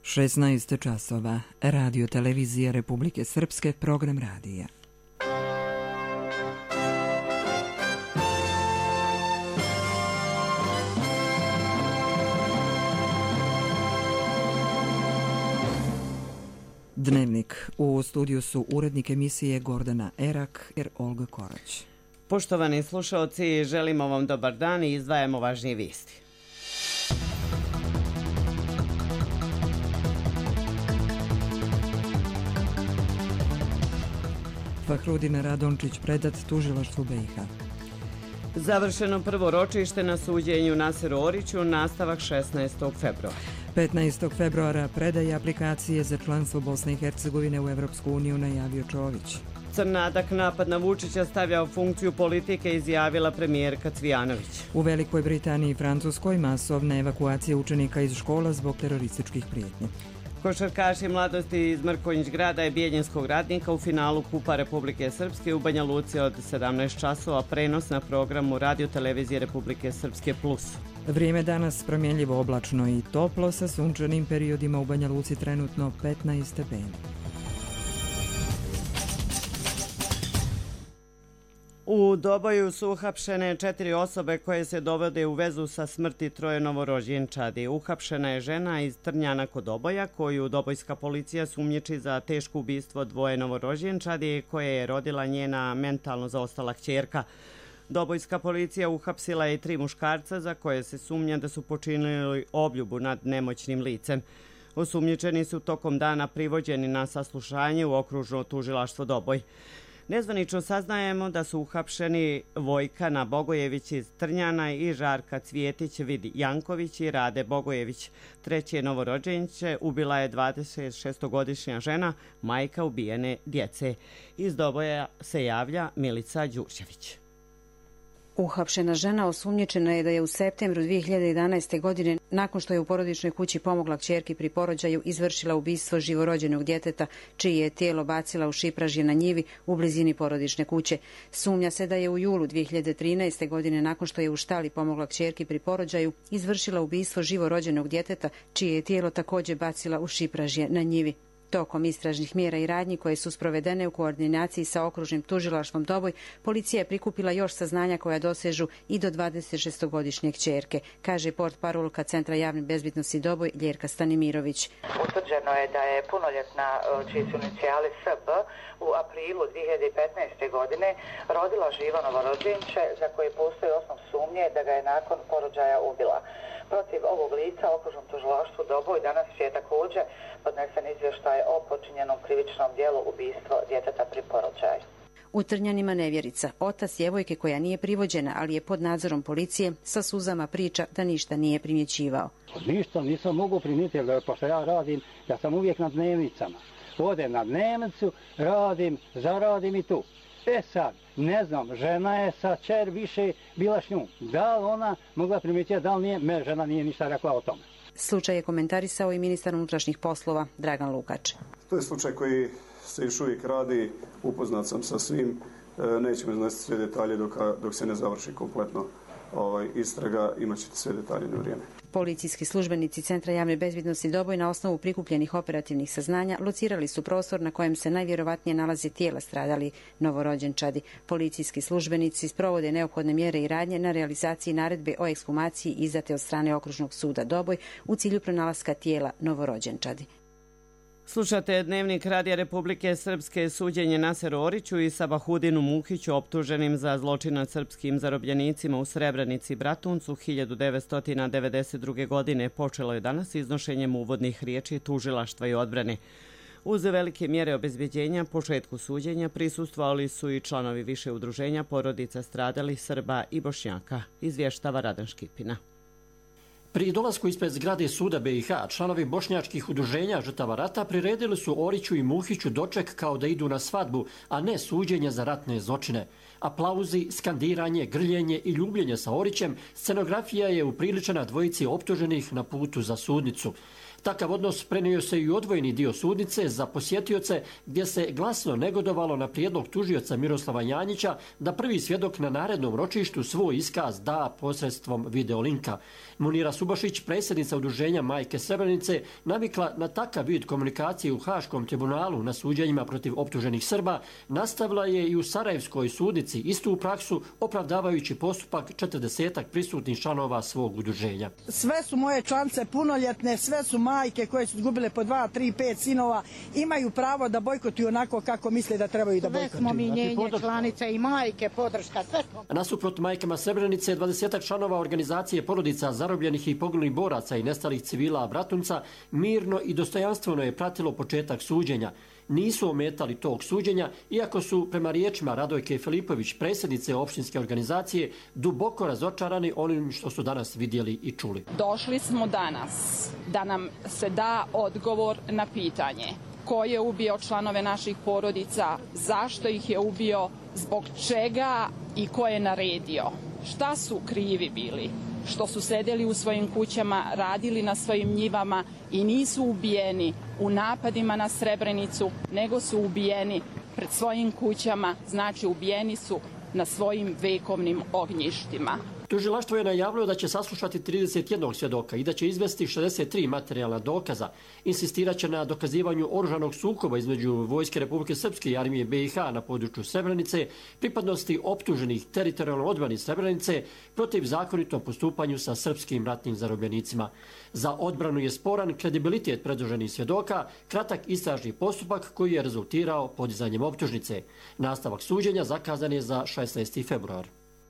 16 časova. Radio televizija Republike Srpske, program radija. Dnevnik. U studiju su urednik emisije Gordana Erak i Olga Korać. Poštovani slušalci, želimo vam dobar dan i izdvajamo važnije vijesti. Fahrudin Radončić predat tužilaštvu BiH. Završeno prvo ročište na suđenju Naseru Oriću, nastavak 16. februara. 15. februara predaje aplikacije za članstvo Bosne i Hercegovine u Evropsku uniju najavio Čović. Crnadak napad na Vučića stavlja u funkciju politike, izjavila premijerka Cvijanović. U Velikoj Britaniji i Francuskoj masovna evakuacija učenika iz škola zbog terorističkih prijetnji. Košarkaši mladosti iz Mrkonjić grada i Bijeljinskog radnika u finalu Kupa Republike Srpske u Banja Luci od 17 časova, prenos na programu Radio televizije Republike Srpske Plus. Vrijeme danas promjenljivo oblačno i toplo sa sunčanim periodima, u Banja Luci trenutno 15 stepeni. U Doboju su uhapšene 4 osobe koje se dovode u vezu sa smrti 3 novorođenčadi. Uhapšena je žena iz Trnjana kod Doboja, koju dobojska policija sumnjiči za teško ubistvo 2 novorođenčadi koje je rodila njena mentalno zaostala kćerka. Dobojska policija uhapsila je 3 muškarca za koje se sumnja da su počinili obljubu nad nemoćnim licem. Osumnjičeni su tokom dana privođeni na saslušanje u okružno tužilaštvo Doboj. Nezvanično saznajemo da su uhapšeni Vojkana Bogojević iz Trnjana i Žarka Cvjetić Vid Janković i Rade Bogojević. Treće novorođenče ubila je 26-godišnja žena, majka ubijene djece. Iz Doboja se javlja Milica Đurđević. Uhapšena žena osumnjičena je da je u septembru 2011. godine, nakon što je u porodičnoj kući pomogla kćerki pri porođaju, izvršila ubistvo živorođenog djeteta, čije je tijelo bacila u šipražje na njivi u blizini porodične kuće. Sumnja se da je u julu 2013. godine, nakon što je u štali pomogla kćerki pri porođaju, izvršila ubistvo živorođenog djeteta, čije je tijelo također bacila u šipražje na njivi. Tokom istražnih mjera i radnji koje su sprovedene u koordinaciji sa okružnim tužilaštvom Doboj, policija je prikupila još saznanja koja dosežu i do 26-godišnje kćerke, kaže portparolka Centra javne bezbednosti Doboj Ljerka Stanimirović. Utvrđeno je da je punoljetna, čiji su inicijali SB, u aprilu 2015. godine rodila živo novorođenče za koje postoji osnov sumnje da ga je nakon porođaja ubila. Protiv ovog lica okružnom tužilaštvu Doboj danas je također podnesen izvještaj o počinjenom krivičnom djelu ubistvo djeteta pri porođaju. U Trnjanima nevjerica, otac djevojke koja nije privođena, ali je pod nadzorom policije, sa suzama priča da ništa nije primjećivao. Ništa nisam mogu primijetiti, pošto ja radim, ja sam uvijek na dnevnicama. Odem na dnevnicu, radim, zaradim i tu. Sad, ne znam, žena je sa čer više bila s njom. Da li ona mogla primijetiti, da li nije, me žena nije ništa rekla o tome. Slučaj je komentarisao i ministar unutrašnjih poslova Dragan Lukač. To je slučaj koji se još uvijek radi, upoznat sam sa svim, nećemo iznositi sve detalje dok se ne završi kompletno istraga, imat ćete sve detalje na vrijeme. Policijski službenici Centra javne bezbednosti Doboj na osnovu prikupljenih operativnih saznanja locirali su prostor na kojem se najvjerovatnije nalaze tijela stradali novorođenčadi. Policijski službenici sprovode neophodne mjere i radnje na realizaciji naredbe o ekshumaciji izdate od strane Okružnog suda Doboj u cilju pronalaska tijela novorođenčadi. Slušate Dnevnik Radija Republike Srpske, suđenje Naseru Oriću i Sabahudinu Muhiću, optuženim za zločin nad srpskim zarobljenicima u Srebrenici i Bratuncu 1992. godine, počelo je danas iznošenjem uvodnih riječi tužilaštva i odbrane. Uz velike mjere obezbjeđenja početku suđenja prisustvovali su i članovi više udruženja porodica stradalih Srba i Bošnjaka, izvještava Radan Škipina. Pri dolasku ispred zgrade suda BiH, članovi bošnjačkih udruženja žrtava rata priredili su Oriću i Muhiću doček kao da idu na svadbu, a ne suđenje za ratne zločine. Aplauzi, skandiranje, grljenje i ljubljenje sa Orićem, scenografija je upriličena dvojici optuženih na putu za sudnicu. Takav odnos prenio se i u odvojeni dio sudnice za posjetioce gdje se glasno negodovalo na prijedlog tužioca Miroslava Janjića da prvi svjedok na narednom ročištu svoj iskaz da posredstvom videolinka. Munira Subašić, predsjednica udruženja Majke Srebrenice, navikla na takav vid komunikacije u Haškom tribunalu na suđenjima protiv optuženih Srba, nastavila je i u Sarajevskoj sudnici istu praksu, opravdavajući postupak 40 prisutnih članova svog udruženja. Sve su moje članice punoljetne, sve su majke koje su izgubile po 2, 3, 5 sinova, imaju pravo da bojkotuju onako kako misle da trebaju da bojkotuju. Sve smo mi njenje članice i majke, podrška, sve smo. Nasuprot majkama Srebrenice, 20 članova organizacije porodica zarobljenih i poginulih boraca i nestalih civila Bratunca mirno i dostojanstveno je pratilo početak suđenja. Nisu ometali tog suđenja, iako su, prema riječima Radojke Filipović, predsjednice opštinske organizacije, duboko razočarani onim što su danas vidjeli i čuli. Došli smo danas da nam se da odgovor na pitanje ko je ubio članove naših porodica, zašto ih je ubio, zbog čega i ko je naredio. Šta su krivi bili? Što su sedeli u svojim kućama, radili na svojim njivama i nisu ubijeni u napadima na Srebrenicu, nego su ubijeni pred svojim kućama, znači ubijeni su na svojim vekovnim ognjištima. Tužilaštvo je najavilo da će saslušati 31 svjedoka i da će izvesti 63 materijalna dokaza. Insistirat će na dokazivanju oružanog sukoba između Vojske Republike Srpske i armije BiH na području Srebrenice, pripadnosti optuženih teritorijalno odbrani Srebrenice protiv zakonitom postupanju sa srpskim ratnim zarobljenicima. Za odbranu je sporan kredibilitet predloženih svjedoka, kratak istražni postupak koji je rezultirao podizanjem optužnice. Nastavak suđenja zakazan je za 16. februar.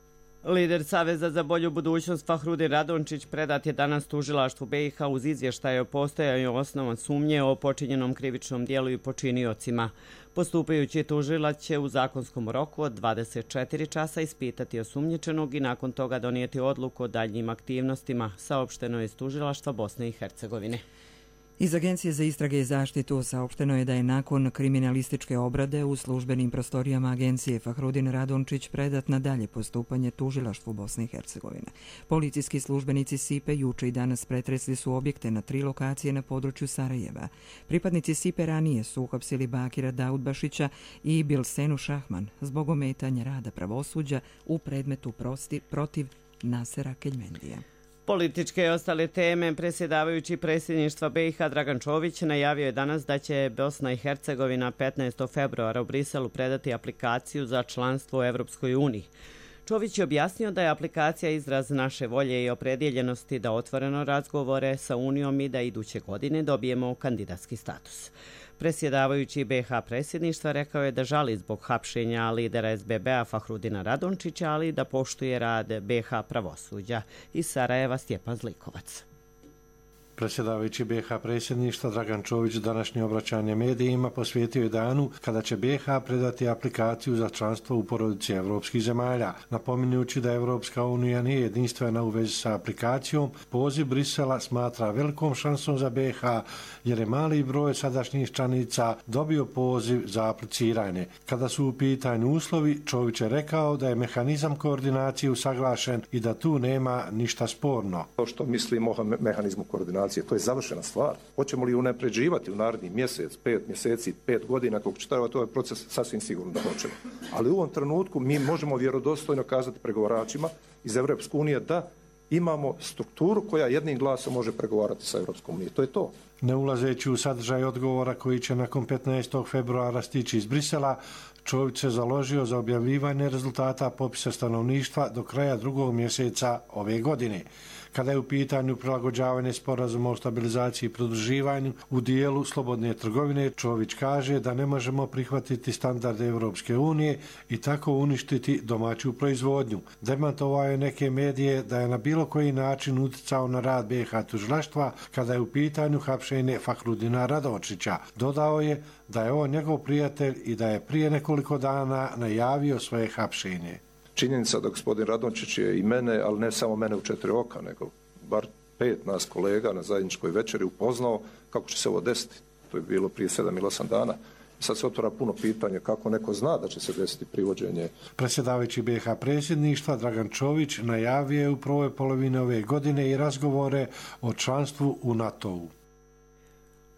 Lider Saveza za bolju budućnost Fahrudin Radončić predat je danas tužilaštvu BiH uz izvještaj o postojanju osnovan sumnje o počinjenom krivičnom dijelu i počiniocima. Postupajući tužilac će u zakonskom roku od 24 časa ispitati osumnjičenog i nakon toga donijeti odluku o daljnjim aktivnostima, saopšteno je iz tužilaštva Bosne i Hercegovine. Iz Agencije za istrage i zaštitu saopšteno je da je nakon kriminalističke obrade u službenim prostorijama agencije Fahrudin Radončić predat na dalje postupanje tužilaštvu Bosne i Hercegovine. Policijski službenici SIPE juče i danas pretresli su objekte na 3 lokacije na području Sarajeva. Pripadnici SIPE ranije su uhapsili Bakira Daudbašića i Bilsenu Šahman zbog ometanja rada pravosuđa u predmetu protiv Nasera Keljmendija. Političke i ostale teme, predsjedavajući predsjedništva BiH Dragan Čović najavio je danas da će Bosna i Hercegovina 15. februara u Briselu predati aplikaciju za članstvo u Evropskoj uniji. Čović je objasnio da je aplikacija izraz naše volje i opredjeljenosti da otvoreno razgovore sa Unijom i da iduće godine dobijemo kandidatski status. Predsjedavajući BiH predsjedništva rekao je da žali zbog hapšenja lidera SBB-a Fahrudina Radončića, ali da poštuje rad BiH pravosuđa. Iz Sarajeva Stjepan Zlikovac. Predsjedavajući BiH predsjedništva Dragan Čović današnje obraćanje medijima posvetio je danu kada će BiH predati aplikaciju za članstvo u porodici evropskih zemalja. Napominjući da Evropska unija nije jedinstvena u vezi sa aplikacijom, poziv Brisela smatra velikom šansom za BiH jer je mali broj sadašnjih članica dobio poziv za apliciranje. Kada su u pitanju uslovi, Čović je rekao da je mehanizam koordinacije usaglašen i da tu nema ništa sporno. To što mislimo o mehanizmu koordinacije, to je završena stvar. Hoćemo li unapređivati u naredni mjesec, 5 mjeseci, 5 godina, kako će trajati ovaj proces, sasvim sigurno da hoćemo. Ali u ovom trenutku mi možemo vjerodostojno kazati pregovaračima iz Evropske unije da imamo strukturu koja jednim glasom može pregovarati sa Evropskom unijom. To je to. Ne ulazeći u sadržaj odgovora koji će nakon 15. februara stići iz Brisela, Čović se založio za objavljivanje rezultata popisa stanovništva do kraja 2. mjeseca ove godine. Kada je u pitanju prilagođavanje sporazuma o stabilizaciji i pridruživanju u dijelu slobodne trgovine, Čović kaže da ne možemo prihvatiti standarde Evropske unije i tako uništiti domaću proizvodnju. Demantovao je neke medije da je na bilo koji način uticao na rad BiH tužilaštva kada je u pitanju hapšenje Fahrudina Radončića. Dodao je da je on njegov prijatelj i da je prije nekoliko dana najavio svoje hapšenje. Činjenica da gospodin Radončić je i mene, ali ne samo mene u 4 oka, nego bar 5 nas kolega na zajedničkoj večeri upoznao kako će se ovo desiti. To je bilo prije 7 ili 8 dana. I sad se otvara puno pitanja kako neko zna da će se desiti privođenje. Predsjedavajući BiH predsjedništva Dragan Čović najavio je u prvoj polovini ove godine i razgovore o članstvu u NATO-u.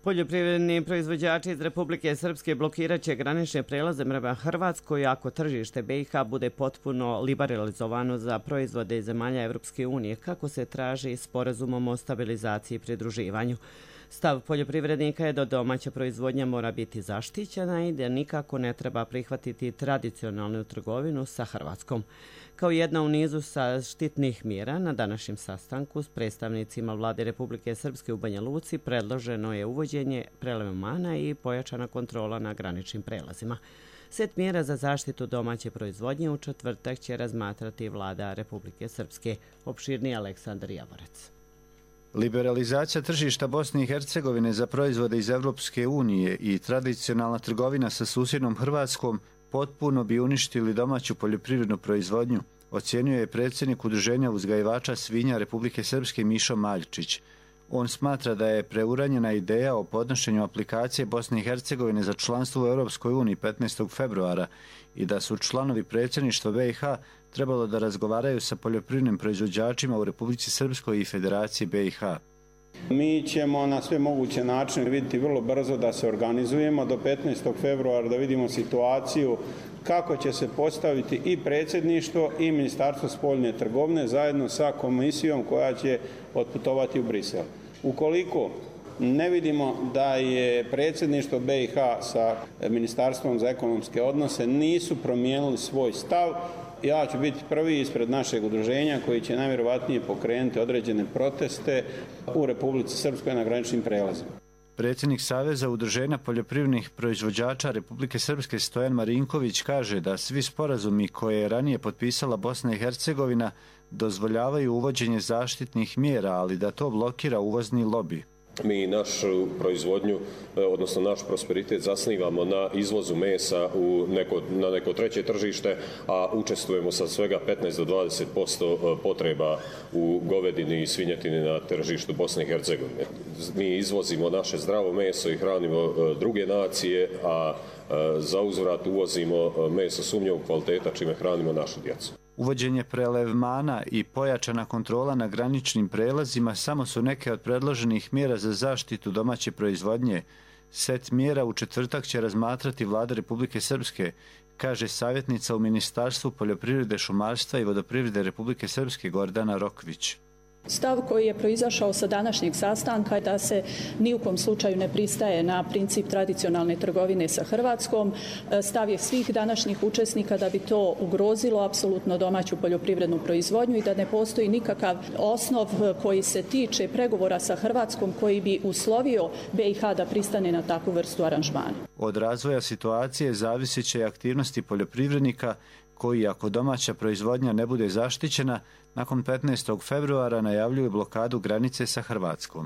Poljoprivredni proizvođači iz Republike Srpske blokirat će granične prelaze prema Hrvatskoj ako tržište BiH bude potpuno liberalizovano za proizvode iz zemalja Evropske unije, kako se traži sporazumom o stabilizaciji i pridruživanju. Stav poljoprivrednika je da domaća proizvodnja mora biti zaštićena i da nikako ne treba prihvatiti tradicionalnu trgovinu sa Hrvatskom. Kao jedna u nizu zaštitnih mjera na današnjem sastanku s predstavnicima vlade Republike Srpske u Banja Luci predloženo je uvođenje prelevmana i pojačana kontrola na graničnim prelazima. Set mjera za zaštitu domaće proizvodnje u četvrtak će razmatrati vlada Republike Srpske. Opširni Aleksandar Javorec. Liberalizacija tržišta Bosne i Hercegovine za proizvode iz Evropske unije i tradicionalna trgovina sa susjednom Hrvatskom potpuno bi uništili domaću poljoprivrednu proizvodnju, ocjenjuje je predsjednik Udruženja uzgajivača svinja Republike Srpske Mišo Maljčić. On smatra da je preuranjena ideja o podnošenju aplikacije Bosne i Hercegovine za članstvo u Europskoj uniji 15. februara i da su članovi predsjedništva BiH trebalo da razgovaraju sa poljoprivrednim proizvođačima u Republici Srpskoj i Federaciji BiH. Mi ćemo na sve moguće načine vidjeti vrlo brzo da se organizujemo do 15. februara, da vidimo situaciju kako će se postaviti i predsjedništvo i Ministarstvo spoljne trgovine zajedno sa komisijom koja će otputovati u Brisel. Ukoliko ne vidimo da je predsjedništvo BiH sa Ministarstvom za ekonomske odnose nisu promijenili svoj stav, ja ću biti prvi ispred našeg udruženja koji će najvjerovatnije pokrenuti određene proteste u Republici Srpskoj na graničnim prelazima. Predsjednik Saveza udruženja poljoprivrednih proizvođača Republike Srpske Stojan Marinković kaže da svi sporazumi koje je ranije potpisala Bosna i Hercegovina dozvoljavaju uvođenje zaštitnih mjera, ali da to blokira uvozni lobi. Mi našu proizvodnju, odnosno naš prosperitet zasnivamo na izvozu mesa na neko treće tržište, a učestvujemo sa svega 15 do 20% potreba u govedini i svinjetini na tržištu Bosne i Hercegovine. Mi izvozimo naše zdravo meso i hranimo druge nacije, a za uzvrat uvozimo meso sumnjivog kvaliteta čime hranimo našu djecu. Uvođenje prelevmana i pojačana kontrola na graničnim prelazima samo su neke od predloženih mjera za zaštitu domaće proizvodnje. Set mjera u četvrtak će razmatrati vlada Republike Srpske, kaže savjetnica u Ministarstvu poljoprivrede, šumarstva i vodoprivrede Republike Srpske Gordana Rokvić. Stav koji je proizašao sa današnjeg sastanka je da se ni u kom slučaju ne pristaje na princip tradicionalne trgovine sa Hrvatskom. Stav je svih današnjih učesnika da bi to ugrozilo apsolutno domaću poljoprivrednu proizvodnju i da ne postoji nikakav osnov koji se tiče pregovora sa Hrvatskom koji bi uslovio BiH da pristane na takvu vrstu aranžmana. Od razvoja situacije zavisit će aktivnosti poljoprivrednika koji, ako domaća proizvodnja ne bude zaštićena, nakon 15. februara najavljuju blokadu granice sa Hrvatskom.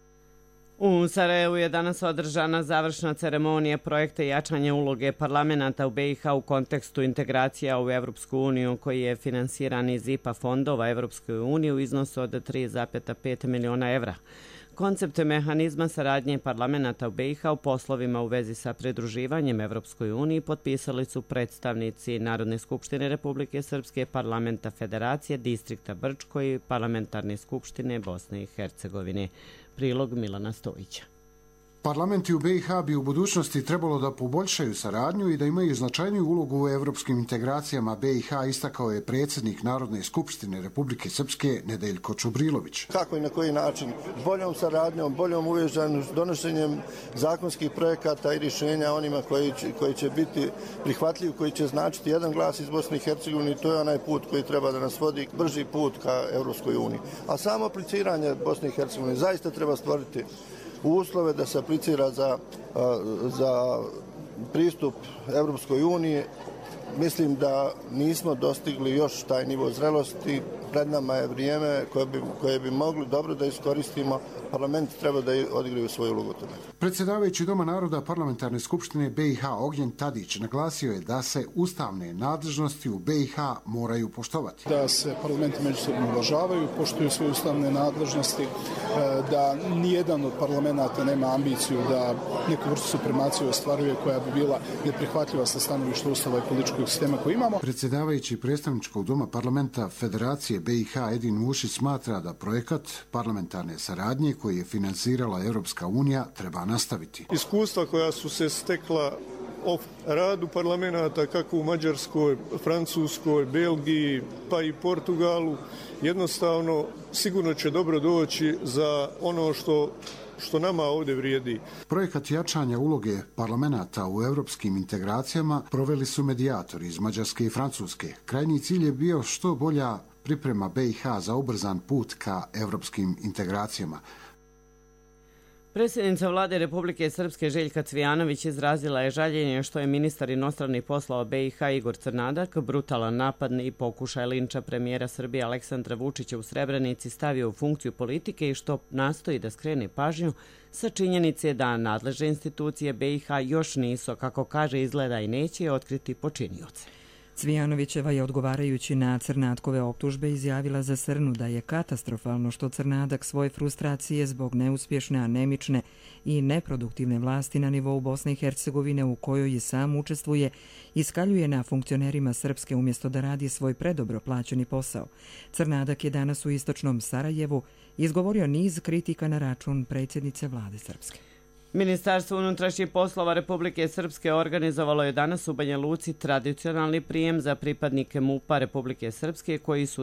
U Sarajevu je danas održana završna ceremonija projekta jačanja uloge parlamenta u BiH u kontekstu integracija u Evropsku uniju koji je finansiran iz IPA fondova Evropske unije u iznosu od 3,5 miliona evra. Koncept mehanizma saradnje parlamenta u BiH u poslovima u vezi sa pridruživanjem Evropskoj uniji potpisali su predstavnici Narodne skupštine Republike Srpske, Parlamenta Federacije, Distrikta Brčko i Parlamentarne skupštine Bosne i Hercegovine. Prilog Milana Stojića. Parlamenti u BiH bi u budućnosti trebalo da poboljšaju saradnju i da imaju značajniju ulogu u evropskim integracijama BiH, istakao je predsjednik Narodne skupštine Republike Srpske Nedeljko Čubrilović. Kako i na koji način? Boljom saradnjom, boljom uvežanjem, donošenjem zakonskih projekata i rješenja onima koji će biti prihvatljivi, koji će značiti jedan glas iz Bosne i Hercegovine, to je onaj put koji treba da nas vodi, brži put ka Evropskoj uniji. A samo apliciranje Bosne i Hercegovine zaista treba stvoriti uslove da se aplicira za pristup Evropskoj uniji. Mislim da nismo dostigli još taj nivo zrelosti. Pred nama je vrijeme koje bi mogli dobro da iskoristimo. Parlament treba da odigraju svoju ulogu tome. Predsjedavajući Doma naroda Parlamentarne skupštine BiH Ognjen Tadić naglasio je da se ustavne nadležnosti u BiH moraju poštovati. Da se parlamenti međusobno uvažavaju, poštuju svoje ustavne nadležnosti, da nijedan od parlamenta nema ambiciju da neku vrstu supremaciju ostvaruje koja bi bila neprihvatljiva sa stanovišta ustava i političkog sistema koji imamo. Predsjedavajući predstavničkog doma parlamenta Federacije BiH Edin Mušić smatra da projekat parlamentarne saradnje koji je finansirala Europska unija treba nastaviti. Iskustva koja su se stekla o radu parlamenta kako u Mađarskoj, Francuskoj, Belgiji pa i Portugalu jednostavno sigurno će dobro doći za ono što nama ovdje vrijedi. Projekat jačanja uloge parlamenta u europskim integracijama proveli su medijatori iz Mađarske i Francuske. Krajnji cilj je bio što bolja priprema BiH za ubrzan put ka europskim integracijama. Predsjednica vlade Republike Srpske Željka Cvijanović izrazila je žaljenje što je ministar inostranih poslova BiH Igor Crnadak brutalan napad i pokušaj linča premijera Srbije Aleksandra Vučića u Srebrenici stavio u funkciju politike i što nastoji da skrene pažnju sa činjenice da nadležne institucije BiH još nisu, kako kaže, izgleda i neće otkriti počinioce. Cvijanovićeva je odgovarajući na Crnatkove optužbe izjavila za Srnu da je katastrofalno što Crnadak svoje frustracije zbog neuspješne, anemične i neproduktivne vlasti na nivou Bosne i Hercegovine u kojoj i sam učestvuje iskaljuje na funkcionerima Srpske umjesto da radi svoj predobro plaćeni posao. Crnadak je danas u istočnom Sarajevu izgovorio niz kritika na račun predsjednice vlade Srpske. Ministarstvo unutrašnjih poslova Republike Srpske organizovalo je danas u Banja Luci tradicionalni prijem za pripadnike MUP-a Republike Srpske koji su u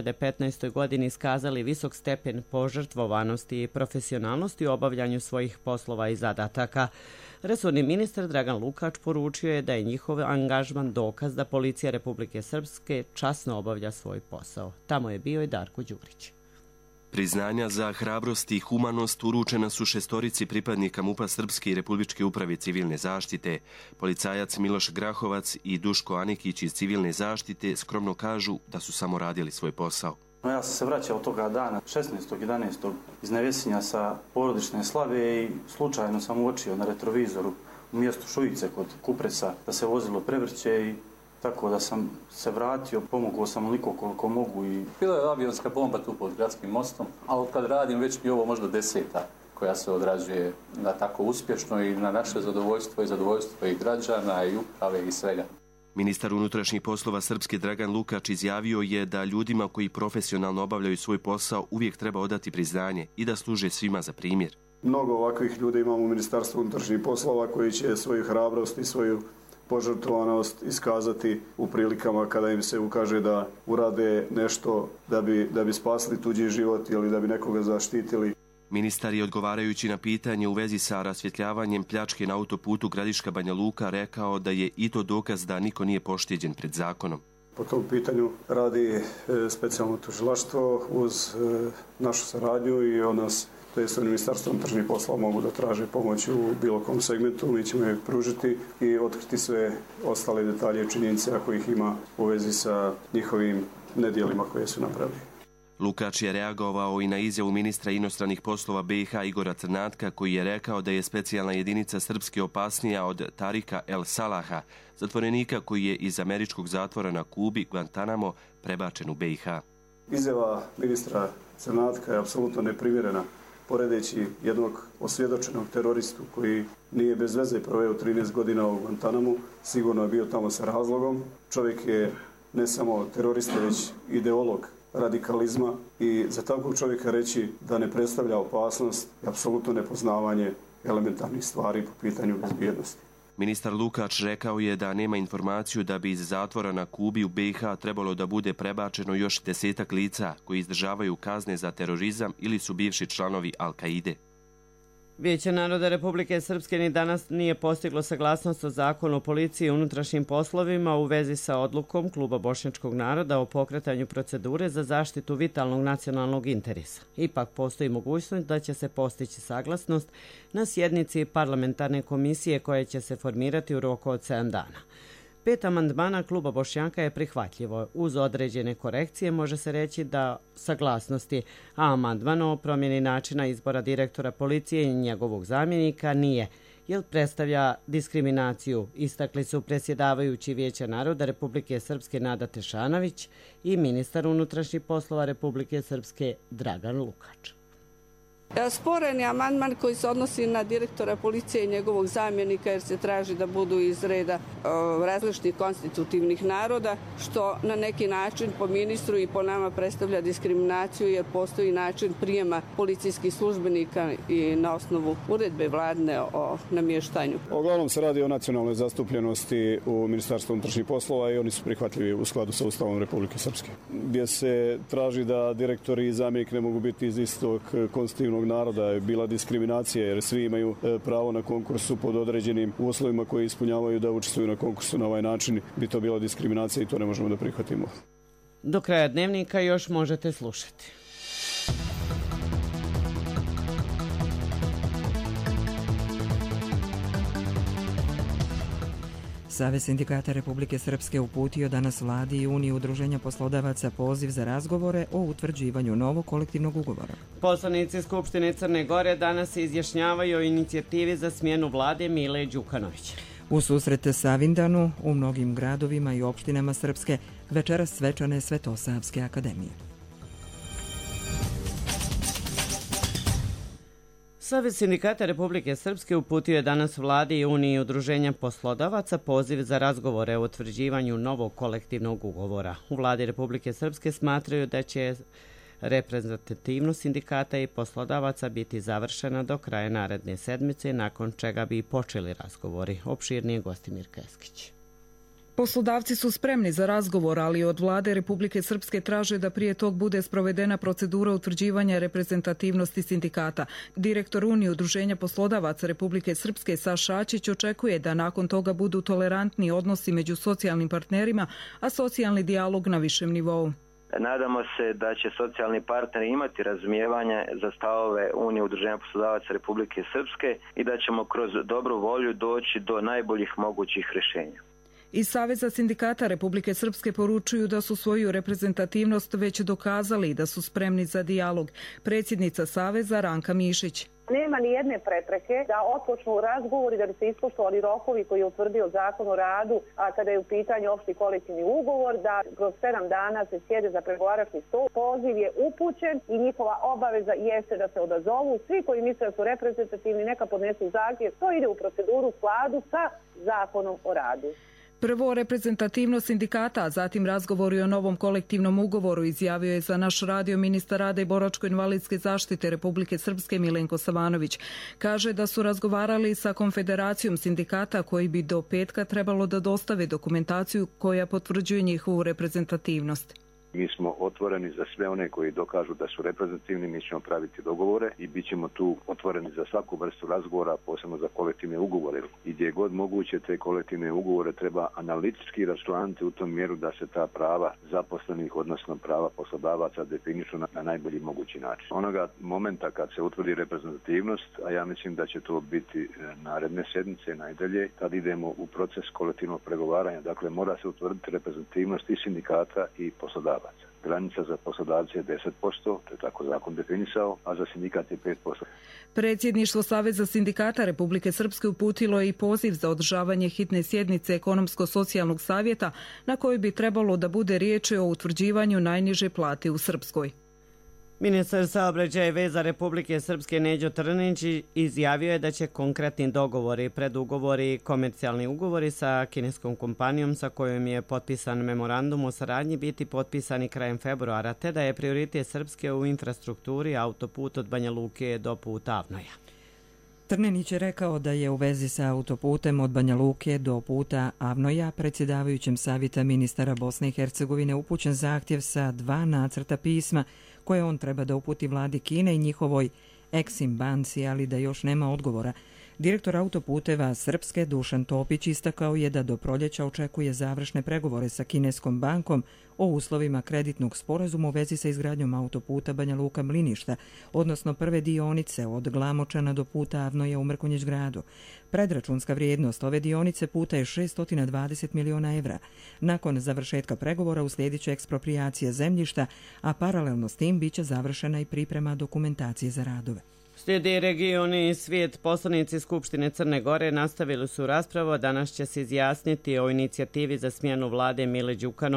2015. godini iskazali visok stepen požrtvovanosti i profesionalnosti u obavljanju svojih poslova i zadataka. Resorni ministar Dragan Lukač poručio je da je njihov angažman dokaz da Policija Republike Srpske časno obavlja svoj posao. Tamo je bio i Darko Đurić. Priznanja za hrabrost i humanost uručena su 6 pripadnika MUP-a Srpske i Republičke uprave civilne zaštite. Policajac Miloš Grahovac i Duško Anikić iz civilne zaštite skromno kažu da su samo radili svoj posao. Ja sam se vraćao toga dana, 16.11. iz Nevesinja sa porodične slave i slučajno sam uočio na retrovizoru u mjestu Šujice kod Kupresa da se vozilo prevrće i tako da sam se vratio, pomogao sam onoliko koliko mogu. Bila je avionska bomba tu pod gradskim mostom, ali kad radim već mi ovo možda 10. koja se odrađuje na tako uspješno i na naše zadovoljstvo i zadovoljstvo i građana i uprave i svega. Ministar unutrašnjih poslova Srpske Dragan Lukač izjavio je da ljudima koji profesionalno obavljaju svoj posao uvijek treba odati priznanje i da služe svima za primjer. Mnogo ovakvih ljudi imamo u Ministarstvu unutrašnjih poslova koji će svoju hrabrost i svoju požrtvovanost iskazati u prilikama kada im se ukaže da urade nešto da bi spasili tuđi život ili da bi nekoga zaštitili. Ministar je odgovarajući na pitanje u vezi sa rasvjetljavanjem pljačke na autoputu Gradiška Banja Luka rekao da je i to dokaz da niko nije pošteđen pred zakonom. Po tom pitanju radi specijalno tužilaštvo uz našu saradnju i od nas, to je Ministarstvo unutrašnjih poslova, mogu da traže pomoć u bilo kom segmentu, mi ćemo je pružiti i otkriti sve ostale detalje i činjenice ako ih ima u vezi sa njihovim nedjelima koje su napravili. Lukač je reagovao i na izjavu ministra inostranih poslova BiH Igora Crnatka koji je rekao da je specijalna jedinica Srpske opasnija od Tarika El Salaha, zatvorenika koji je iz američkog zatvora na Kubi, Guantanamo, prebačen u BiH. Izjava ministra Crnatka je apsolutno neprimjerena, poredeći jednog osvjedočenog teroristu koji nije bez veze proveo 13 godina u Guantanamu, sigurno je bio tamo sa razlogom. Čovjek je ne samo terorista, već ideolog radikalizma i za takvog čovjeka reći da ne predstavlja opasnost je apsolutno nepoznavanje elementarnih stvari po pitanju bezbjednosti. Ministar Lukač rekao je da nema informaciju da bi iz zatvora na Kubi u BiH trebalo da bude prebačeno još 10 lica koji izdržavaju kazne za terorizam ili su bivši članovi Al-Kaide. Vijeće naroda Republike Srpske ni danas nije postiglo saglasnost o zakonu o policiji i unutrašnjim poslovima u vezi sa odlukom Kluba bošnjačkog naroda o pokretanju procedure za zaštitu vitalnog nacionalnog interesa. Ipak postoji mogućnost da će se postići saglasnost na sjednici parlamentarne komisije koja će se formirati u roku od 7 dana. 5 amandmana Kluba Bošnjaka je prihvatljivo. Uz određene korekcije može se reći da saglasnosti, a amandman o promjeni načina izbora direktora policije i njegovog zamjenika nije, jer predstavlja diskriminaciju, istakli su predsjedavajući Vijeća naroda Republike Srpske Nada Tešanović i ministar unutrašnjih poslova Republike Srpske Dragan Lukač. Sporen je amandman koji se odnosi na direktora policije i njegovog zamjenika jer se traži da budu iz reda različitih konstitutivnih naroda, što na neki način po ministru i po nama predstavlja diskriminaciju jer postoji način prijema policijskih službenika i na osnovu uredbe vladne o namještanju. Uglavnom se radi o nacionalnoj zastupljenosti u Ministarstvu unutrašnjih poslova i oni su prihvatljivi u skladu sa Ustavom Republike Srpske, gdje se traži da direktori i zamjenik ne mogu biti iz istog konstitutivnog naroda. Je bila diskriminacija jer svi imaju pravo na konkursu pod određenim uslovima koji ispunjavaju da učestvuju na konkursu. Na ovaj način bi to bila diskriminacija i to ne možemo da prihvatimo. Do kraja dnevnika još možete slušati. Savez sindikata Republike Srpske uputio danas vladi i Uniji udruženja poslodavaca poziv za razgovore o utvrđivanju novog kolektivnog ugovora. Poslanici Skupštine Crne Gore danas se izjašnjavaju o inicijativi za smjenu vlade Mile Đukanovića. U susrete Savindanu u mnogim gradovima i opštinama Srpske večeras svečane Svetosavske akademije. Savez sindikata Republike Srpske uputio je danas vladi i Uniji udruženja poslodavaca poziv za razgovore o utvrđivanju novog kolektivnog ugovora. U vladi Republike Srpske smatraju da će reprezentativnost sindikata i poslodavaca biti završena do kraja naredne sedmice, nakon čega bi počeli razgovori. Opširnije Gostimir Keskić. Poslodavci su spremni za razgovor, ali od vlade Republike Srpske traže da prije tog bude sprovedena procedura utvrđivanja reprezentativnosti sindikata. Direktor Unije udruženja poslodavaca Republike Srpske Saša Šačić očekuje da nakon toga budu tolerantni odnosi među socijalnim partnerima, a socijalni dijalog na višem nivou. Nadamo se da će socijalni partneri imati razumijevanje za stavove Unije udruženja poslodavaca Republike Srpske i da ćemo kroz dobru volju doći do najboljih mogućih rješenja. Iz Saveza sindikata Republike Srpske poručuju da su svoju reprezentativnost već dokazali i da su spremni za dijalog. Predsjednica Saveza Ranka Mišić. Nema ni jedne prepreke da otpočnu razgovori da bi se ispoštovali rokovi koji je utvrdio Zakon o radu, a kada je u pitanju opšti kolektivni ugovor, da kroz 7 dana se sjede za pregovarački stol. Poziv je upućen i njihova obaveza jeste da se odazovu. Svi koji misle da su reprezentativni neka podnesu zahtjev. To ide u proceduru u skladu sa Zakonom o radu. Prvo reprezentativnost sindikata, a zatim razgovori o novom kolektivnom ugovoru, izjavio je za naš radio ministar rada i boračko-invalidske zaštite Republike Srpske Milenko Savanović. Kaže da su razgovarali sa Konfederacijom sindikata koji bi do petka trebalo da dostave dokumentaciju koja potvrđuje njihovu reprezentativnost. Mi smo otvoreni za sve one koji dokažu da su reprezentativni, mi ćemo praviti dogovore i bit ćemo tu otvoreni za svaku vrstu razgovora, posebno za kolektivne ugovore. I gdje god moguće te kolektivne ugovore treba analitički raščlaniti u tom mjeru da se ta prava zaposlenih, odnosno prava poslodavaca definišu na najbolji mogući način. Onoga momenta kad se utvrdi reprezentativnost, a ja mislim da će to biti naredne sedmice najdalje, tad idemo u proces kolektivnog pregovaranja. Dakle, mora se utvrditi reprezentativnost i sindikata i poslodavaca. Granica za poslodavce je 10%, to je tako zakon definisao, a za sindikat je 5%. Predsjedništvo Saveza sindikata Republike Srpske uputilo je i poziv za održavanje hitne sjednice Ekonomsko-socijalnog savjeta na kojoj bi trebalo da bude riječ o utvrđivanju najniže plate u Srpskoj. Ministar saobraćaja i veza Republike Srpske Neđo Trnić izjavio je da će konkretni dogovori, predugovori i komercijalni ugovori sa kineskom kompanijom sa kojom je potpisan memorandum o saradnji biti potpisani krajem februara, te da je prioritet Srpske u infrastrukturi autoput od Banja Luke do puta Avnoja. Trnenić je rekao da je u vezi sa autoputem od Banja Luke do puta Avnoja predsjedavajućem savjeta ministara Bosne i Hercegovine upućen zahtjev sa 2 nacrta pisma koje on treba da uputi vladi Kine i njihovoj Eksim banci, ali da još nema odgovora. Direktor autoputeva Srpske Dušan Topić istakao je da do proljeća očekuje završne pregovore sa kineskom bankom o uslovima kreditnog sporazuma u vezi sa izgradnjom autoputa Banja Luka Mliništa, odnosno prve dionice od Glamočana do puta Avnoja u Mrkonjić gradu. Predračunska vrijednost ove dionice puta je 620 miliona evra. Nakon završetka pregovora uslijedit će eksproprijacija zemljišta, a paralelno s tim biće završena i priprema dokumentacije za radove. Slijedi region i svijet. Poslanici Skupštine Crne Gore nastavili su raspravu, a danas će se izjasniti o inicijativi za smjenu vlade Mile Đukanovića.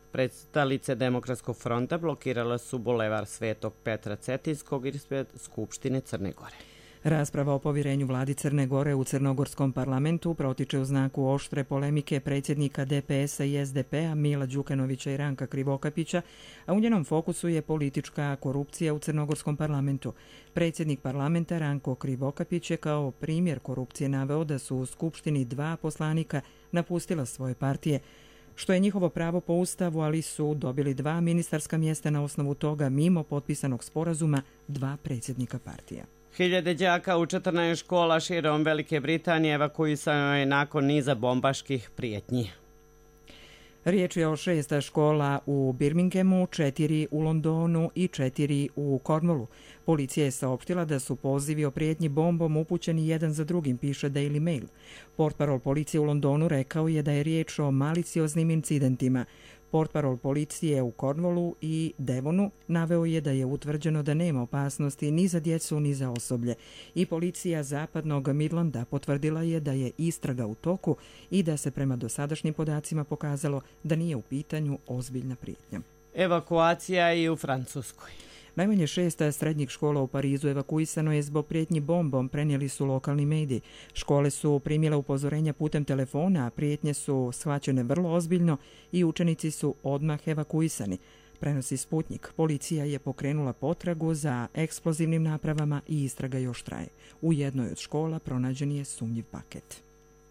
Predstavnice Demokratskog fronta blokirala su bulevar Svetog Petra Cetinskog ispred Skupštine Crne Gore. Rasprava o povjerenju vladi Crne Gore u Crnogorskom parlamentu protiče u znaku oštre polemike predsjednika DPS-a i SDP-a Mila Đukanovića i Ranka Krivokapića, a u njenom fokusu je politička korupcija u Crnogorskom parlamentu. Predsjednik parlamenta Ranko Krivokapić je kao primjer korupcije naveo da su u Skupštini 2 poslanika napustila svoje partije, što je njihovo pravo po Ustavu, ali su dobili 2 ministarska mjesta na osnovu toga mimo potpisanog sporazuma 2 predsjednika partija. Hiljade đaka u 14 škola širom Velike Britanije evakuisano je nakon niza bombaških prijetnji. Riječ je o 6 škola u Birminghamu, 4 u Londonu i 4 u Cornwallu. Policija je saopštila da su pozivi o prijetnji bombom upućeni jedan za drugim, piše Daily Mail. Portparol policije u Londonu rekao je da je riječ o malicioznim incidentima. Portparol policije u Cornwallu i Devonu naveo je da je utvrđeno da nema opasnosti ni za djecu ni za osoblje i policija zapadnog Midlanda potvrdila je da je istraga u toku i da se prema dosadašnjim podacima pokazalo da nije u pitanju ozbiljna prijetnja. Evakuacija i u Francuskoj. Najmanje 6 srednjih škola u Parizu evakuisano je zbog prijetnji bombom, prenijeli su lokalni mediji. Škole su primile upozorenja putem telefona, a prijetnje su shvaćene vrlo ozbiljno i učenici su odmah evakuisani. Prenosi Sputnik. Policija je pokrenula potragu za eksplozivnim napravama i istraga još traje. U jednoj od škola pronađen je sumnjiv paket.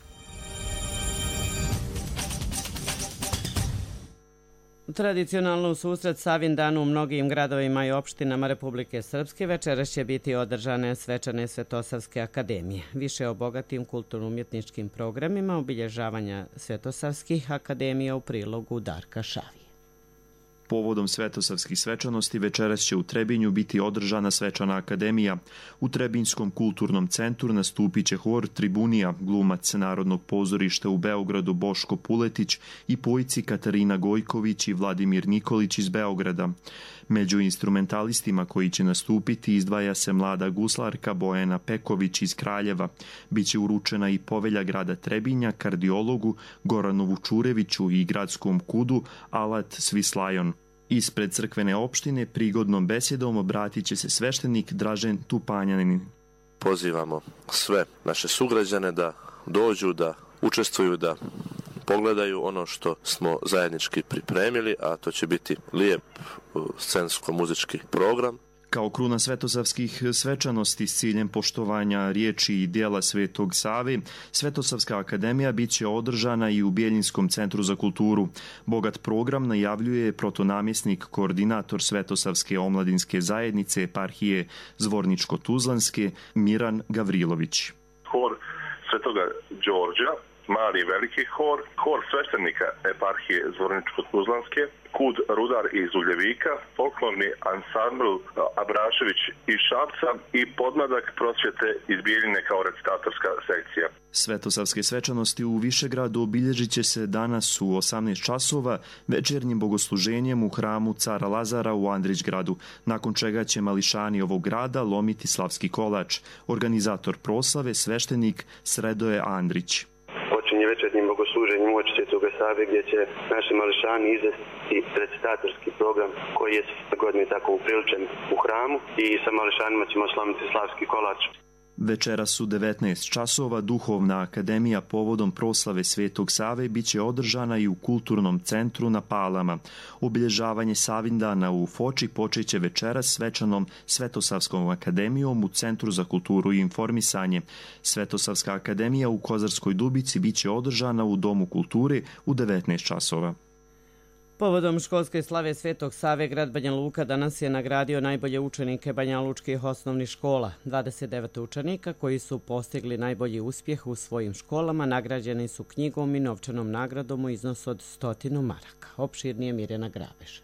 Tradicionalno u susret Savindan u mnogim gradovima i opštinama Republike Srpske večeras će biti održane svečane Svetosavske akademije. Više o bogatim kulturno-umjetničkim programima obilježavanja Svetosavskih akademija u prilogu Darka Šavije. Povodom Svetosavskih svečanosti večeras će u Trebinju biti održana svečana akademija. U Trebinjskom kulturnom centru nastupit će hor Tribunija, glumac Narodnog pozorišta u Beogradu Boško Puletić i pojci Katarina Gojković i Vladimir Nikolić iz Beograda. Među instrumentalistima koji će nastupiti izdvaja se mlada guslarka Bojana Peković iz Kraljeva. Biće uručena i povelja grada Trebinja kardiologu Goranu Vučureviću i gradskom kudu Alat Svislajon. Ispred crkvene opštine prigodnom besedom obratit će se sveštenik Dražen Tupanjanin. Pozivamo sve naše sugrađane da dođu, da učestvuju, da pogledaju ono što smo zajednički pripremili, a to će biti lijep scensko-muzički program. Kao kruna svetosavskih svečanosti s ciljem poštovanja riječi i dijela Svetog Save, Svetosavska akademija bit će održana i u Bjeljinskom centru za kulturu. Bogat program najavljuje protonamjesnik, koordinator Svetosavske omladinske zajednice eparhije Zvorničko-Tuzlanske Miran Gavrilović. Hor Svetoga Đorđa, mali i veliki hor, hor sveštenika eparhije Zvorničko-Tuzlanske, kud Rudar iz Uljevika, folklorni ansambl Abrašević iz Šapca i podmladak prosvjete iz Bijeljine kao recitatorska sekcija. Svetosavske svečanosti u Višegradu obilježit će se danas u 18 časova večernjim bogosluženjem u hramu Cara Lazara u Andrićgradu, nakon čega će mališani ovog grada lomiti slavski kolač. Organizator proslave sveštenik Sredoje Andrić. Počinje večernjim bogosluženjem uoči Svetoga Save gdje će naši mališani izvesti recitatorski program koji je svake godine tako upriličen u hramu i sa mališanima ćemo slomiti slavski kolač. Večeras u 19 časova Duhovna akademija povodom proslave Svetog Save biće održana i u Kulturnom centru na Palama. Obilježavanje Savindana u Foči počeće večeras svečanom Svetosavskom akademijom u Centru za kulturu i informisanje. Svetosavska akademija u Kozarskoj Dubici biće održana u Domu kulture u 19 časova. Povodom školske slave Svetog Save, grad Banja Luka danas je nagradio najbolje učenike banjalučkih osnovnih škola. 29 učenika koji su postigli najbolji uspjeh u svojim školama nagrađeni su knjigom i novčanom nagradom u iznosu od 100 maraka. Opširnije Mirjana Grabež.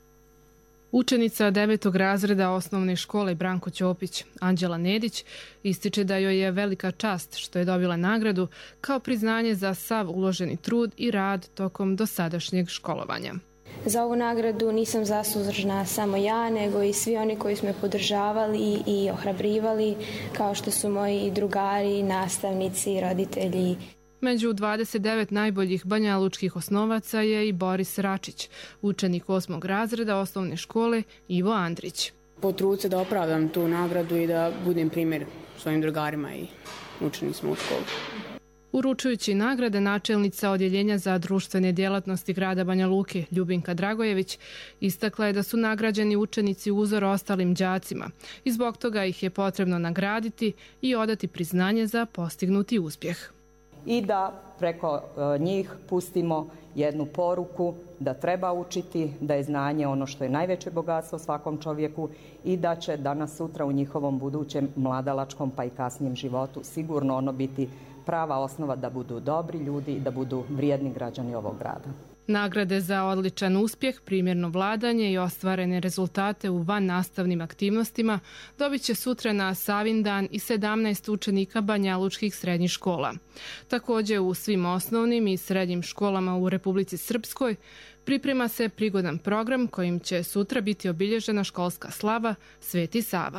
Učenica 9. razreda osnovne škole Branko Ćopić, Anđela Nedić, ističe da joj je velika čast što je dobila nagradu kao priznanje za sav uloženi trud i rad tokom dosadašnjeg školovanja. Za ovu nagradu nisam zaslužna samo ja, nego i svi oni koji su me podržavali i ohrabrivali, kao što su moji drugari, nastavnici, roditelji. Među 29 najboljih banjalučkih osnovaca je i Boris Račić, učenik 8. razreda osnovne škole Ivo Andrić. Potruditi se da opravdam tu nagradu i da budem primjer svojim drugarima i učenicima u školu. Uručujući nagrade, načelnica Odjeljenja za društvene djelatnosti grada Banja Luke, Ljubinka Dragojević, istakla je da su nagrađeni učenici uzor ostalim đacima i zbog toga ih je potrebno nagraditi i odati priznanje za postignuti uspjeh. I da preko njih pustimo jednu poruku da treba učiti, da je znanje ono što je najveće bogatstvo svakom čovjeku i da će danas sutra u njihovom budućem mladalačkom pa i kasnijem životu sigurno ono biti prava osnova da budu dobri ljudi i da budu vrijedni građani ovog grada. Nagrade za odličan uspjeh, primjerno vladanje i ostvarene rezultate u vannastavnim aktivnostima dobit će sutra na Savindan i 17 učenika banjalučkih srednjih škola. Također u svim osnovnim i srednjim školama u Republici Srpskoj priprema se prigodan program kojim će sutra biti obilježena školska slava Sveti Sava.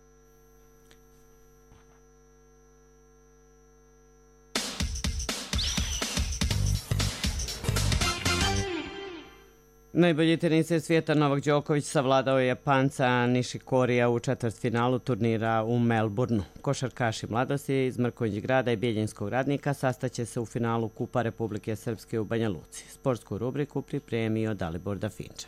Najbolji teniser svijeta Novak Đoković savladao je Japanca Nishikorija u četvrtfinalu turnira u Melbourneu. Košarkaši mladosti iz Mrkonjić-Grada i Bijeljinskog Radnika sastaće se u finalu Kupa Republike Srpske u Banja Luci. Sportsku rubriku pripremio Dalibor Dafinčev.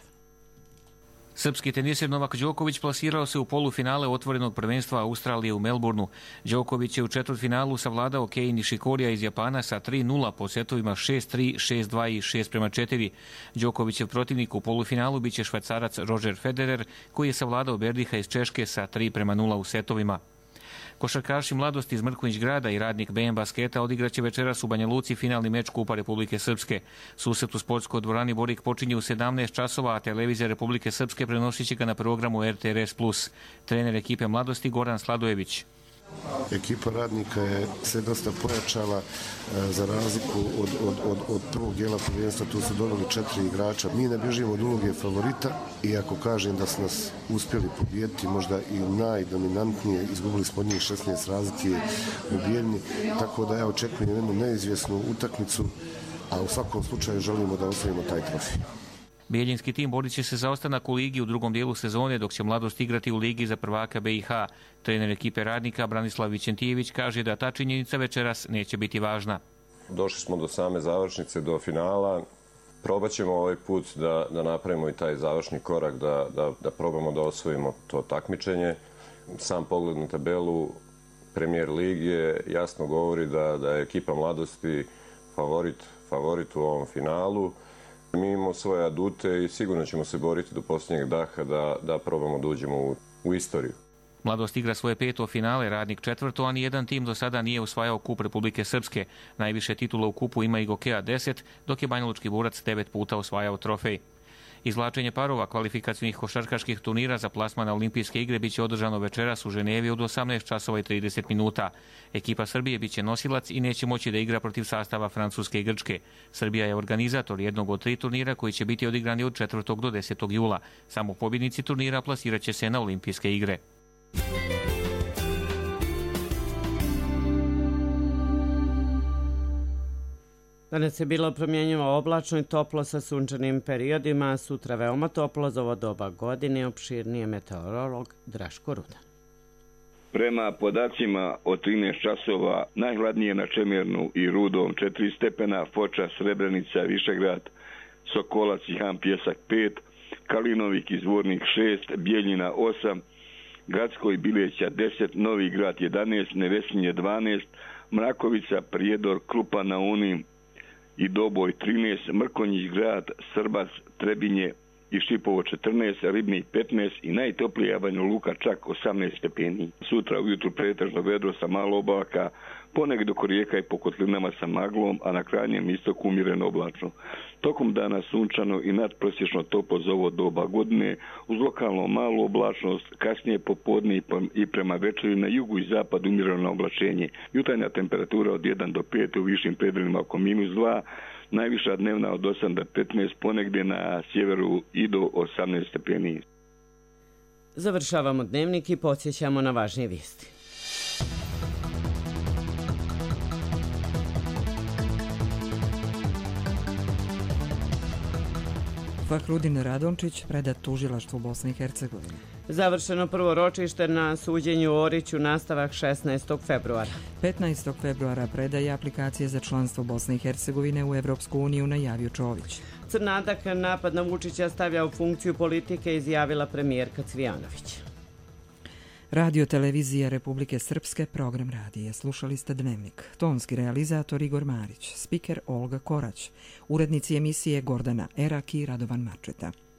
Srpski teniser Novak Đoković plasirao se u polufinale otvorenog prvenstva Australije u Melbourneu. Đoković je u četvrtfinalu savladao Kei Nishikorija iz Japana sa 3-0 po setovima 6-3, 6-2 i 6-4. Đokovićev protivnik u polufinalu biće Švajcarac Roger Federer, koji je savladao Berdiha iz Češke sa 3-0 u setovima. Košarkaši mladosti iz Mrkonjić-Grada i Radnik BM Basketa odigraće večeras u Banja Luci finalni meč Kupa Republike Srpske. Susret u sportskoj dvorani Borik počinje u 17 časova, a televizija Republike Srpske prenosit će ga na programu RTRS+. Trener ekipe mladosti Goran Sladojević. Ekipa Radnika je se dosta pojačala za razliku od prvog dijela prvenstva. Tu su doveli 4 igrača. Mi ne bježimo od uloge favorita, iako kažem da su nas uspjeli pobijediti, možda i najdominantnije, izgubili smo od njih 16 razlike u Bijeljni, tako da ja očekujem jednu neizvjesnu utakmicu, a u svakom slučaju želimo da osvojimo taj trofej. Bijeljinski tim borit će se za ostanak u ligi u drugom dijelu sezone, dok će mladost igrati u ligi za prvaka BiH. Trener ekipe Radnika Branislav Vičentijević kaže da ta činjenica večeras neće biti važna. Došli smo do same završnice, do finala. Probat ćemo ovaj put da napravimo i taj završni korak, da probamo da osvojimo to takmičenje. Sam pogled na tabelu Premier Lige jasno govori da je ekipa mladosti favorit u ovom finalu. Mi imamo svoje adute i sigurno ćemo se boriti do posljednjeg daha da probamo da uđemo u istoriju. Mladost igra svoje 5. finale, Radnik 4. a nijedan tim do sada nije osvajao Kup Republike Srpske. Najviše titula u kupu ima i Gokea 10, dok je Banjalučki Borac 9 puta osvajao trofej. Izvlačenje parova kvalifikacijnih košarkaških turnira za plasman na Olimpijske igre biće održano večeras u Ženevi od 18 časova i 30 minuta. Ekipa Srbije biće nosilac i neće moći da igra protiv sastava Francuske i Grčke. Srbija je organizator jednog od 3 turnira koji će biti odigrani od 4. do 10. jula. Samo pobjednici turnira plasiraće se na Olimpijske igre. Danas je bilo promjenjivo oblačno i toplo sa sunčanim periodima, sutra veoma toplo za ovo doba godine, opširnije meteorolog Draško Rudan. Prema podacima od 13 časova, najhladnije na Čemernu i Rudom 4 stepena, Foča, Srebrenica, Višegrad, Sokolac i Han Pjesak 5, Kalinovik i Zvornik 6, Bijeljina 8, Gradsko i Bileća 10, Novi Grad 11, Nevesinje 12, Mrakovica, Prijedor, Krupa na Uni i Doboj 13, Mrkonjić Grad, Srbac, Trebinje i Šipovo 14, Ribnik 15 i najtoplija Banja Luka čak 18 stepeni. Sutra ujutru pretežno vedro sa malo oblaka, ponegdje oko rijeka i po kotlinama sa maglom, a na krajnjem istoku umjereno oblačno. Tokom dana sunčano i nadprosječno toplo za ovo doba godine, uz lokalno malu oblačnost, kasnije popodne i prema večeri na jugu i zapadu umjereno oblačenje. Jutarnja temperatura od 1 do 5 u višim predjelima oko -2, najviša dnevna od 8 do 15, ponegdje na sjeveru i do 18 stepeni. Završavamo dnevnik i podsjećamo na važnije vijesti. Fahrudin Radončić predat tužilaštvu Bosne i Hercegovine. Završeno prvo ročište na suđenju u Oriću, nastavak 16. februara. 15. februara predaje aplikacije za članstvo Bosne i Hercegovine u Evropsku uniju, najavio Čović. Crnadak napad na Vučića stavlja u funkciju politike, izjavila premijerka Cvijanović. Radio televizija Republike Srpske, program radije. Slušali ste Dnevnik. Tonski realizator Igor Marić, spiker Olga Korać, urednici emisije Gordana Erak i Radovan Mačeta.